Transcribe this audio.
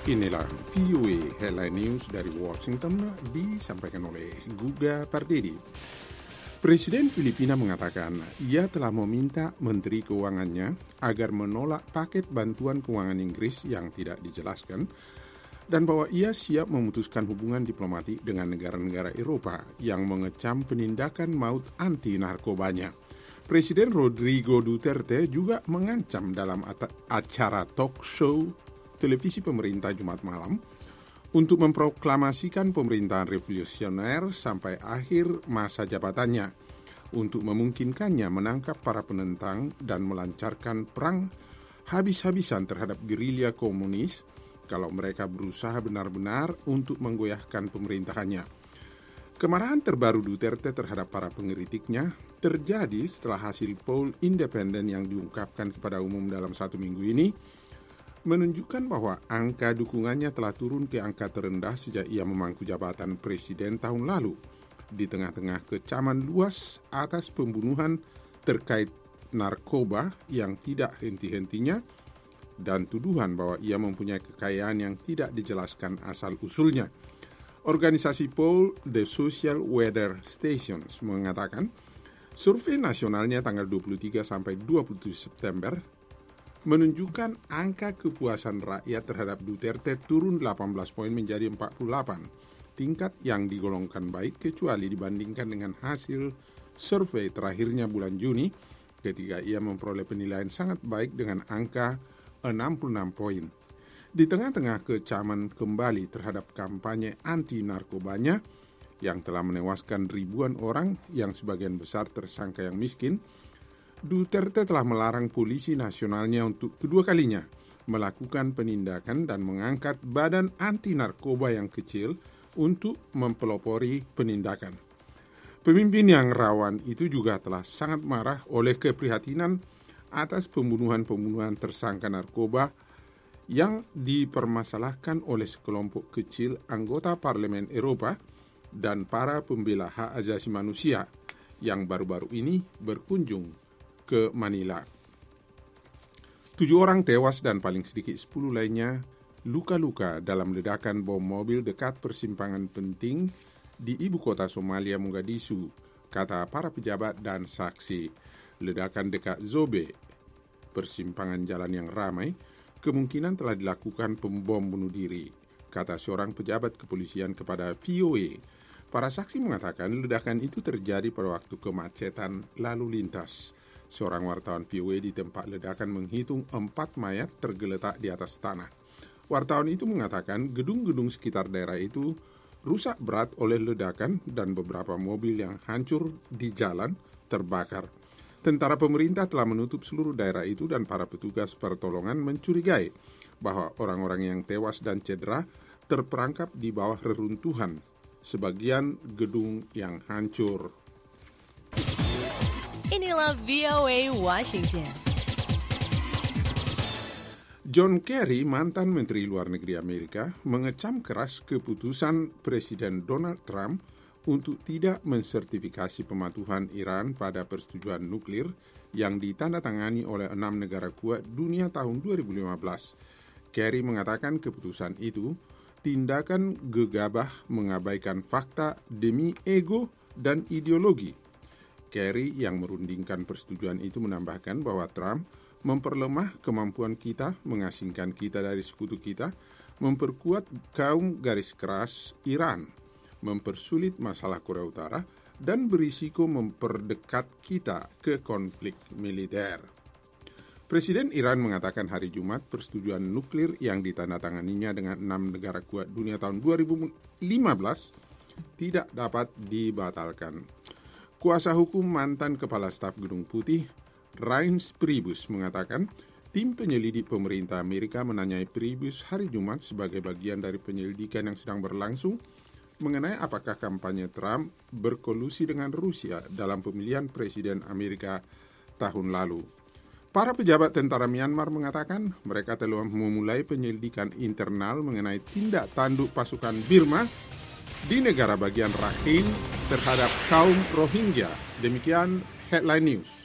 Inilah VOA Headline News dari Washington disampaikan oleh Guga Pardedi. Presiden Filipina mengatakan ia telah meminta Menteri Keuangannya agar menolak paket bantuan keuangan Inggris yang tidak dijelaskan dan bahwa ia siap memutuskan hubungan diplomatik dengan negara-negara Eropa yang mengecam penindakan maut anti-narkobanya. Presiden Rodrigo Duterte juga mengancam dalam acara talk show televisi pemerintah Jumat malam untuk memproklamasikan pemerintahan revolusioner sampai akhir masa jabatannya untuk memungkinkannya menangkap para penentang dan melancarkan perang habis-habisan terhadap gerilya komunis kalau mereka berusaha benar-benar untuk menggoyahkan pemerintahannya. Kemarahan terbaru Duterte terhadap para pengkritiknya terjadi setelah hasil poll independen yang diungkapkan kepada umum dalam 1 minggu ini menunjukkan bahwa angka dukungannya telah turun ke angka terendah sejak ia memangku jabatan presiden tahun lalu, di tengah-tengah kecaman luas atas pembunuhan terkait narkoba yang tidak henti-hentinya dan tuduhan bahwa ia mempunyai kekayaan yang tidak dijelaskan asal-usulnya. Organisasi poll The Social Weather Stations mengatakan survei nasionalnya tanggal 23 sampai 27 September menunjukkan angka kepuasan rakyat terhadap Duterte turun 18 poin menjadi 48, tingkat yang digolongkan baik kecuali dibandingkan dengan hasil survei terakhirnya bulan Juni ketika ia memperoleh penilaian sangat baik dengan angka 66 poin. Di tengah-tengah kecaman kembali terhadap kampanye anti-narkobanya yang telah menewaskan ribuan orang yang sebagian besar tersangka yang miskin, Duterte telah melarang polisi nasionalnya untuk kedua kalinya melakukan penindakan dan mengangkat badan anti-narkoba yang kecil untuk mempelopori penindakan. Pemimpin yang rawan itu juga telah sangat marah oleh keprihatinan atas pembunuhan-pembunuhan tersangka narkoba yang dipermasalahkan oleh sekelompok kecil anggota Parlemen Eropa dan para pembela hak asasi manusia yang baru-baru ini berkunjung ke Manila. 7 orang tewas dan paling sedikit 10 lainnya luka-luka dalam ledakan bom mobil dekat persimpangan penting di ibu kota Somalia, Mogadishu, kata para pejabat dan saksi. Ledakan dekat Zobe, persimpangan jalan yang ramai, kemungkinan telah dilakukan pembom bunuh diri, kata seorang pejabat kepolisian kepada VOA. Para saksi mengatakan ledakan itu terjadi pada waktu kemacetan lalu lintas. Seorang wartawan VOA di tempat ledakan menghitung 4 mayat tergeletak di atas tanah. Wartawan itu mengatakan gedung-gedung sekitar daerah itu rusak berat oleh ledakan dan beberapa mobil yang hancur di jalan terbakar. Tentara pemerintah telah menutup seluruh daerah itu dan para petugas pertolongan mencurigai bahwa orang-orang yang tewas dan cedera terperangkap di bawah reruntuhan sebagian gedung yang hancur. Inilah VOA Washington. John Kerry, mantan Menteri Luar Negeri Amerika, mengecam keras keputusan Presiden Donald Trump untuk tidak mensertifikasi pematuhan Iran pada persetujuan nuklir yang ditandatangani oleh 6 negara kuat dunia tahun 2015. Kerry mengatakan keputusan itu tindakan gegabah mengabaikan fakta demi ego dan ideologi. Kerry yang merundingkan persetujuan itu menambahkan bahwa Trump memperlemah kemampuan kita mengasingkan kita dari sekutu kita, memperkuat kaum garis keras Iran, mempersulit masalah Korea Utara, dan berisiko memperdekat kita ke konflik militer. Presiden Iran mengatakan hari Jumat persetujuan nuklir yang ditandatanganinya dengan 6 negara kuat dunia tahun 2015 tidak dapat dibatalkan. Kuasa hukum mantan Kepala Staf Gedung Putih, Reince Priebus, mengatakan tim penyelidik pemerintah Amerika menanyai Priebus hari Jumat sebagai bagian dari penyelidikan yang sedang berlangsung mengenai apakah kampanye Trump berkolusi dengan Rusia dalam pemilihan presiden Amerika tahun lalu. Para pejabat tentara Myanmar mengatakan mereka telah memulai penyelidikan internal mengenai tindak tanduk pasukan Burma di negara bagian Rakhine terhadap kaum Rohingya. Demikian Headline News.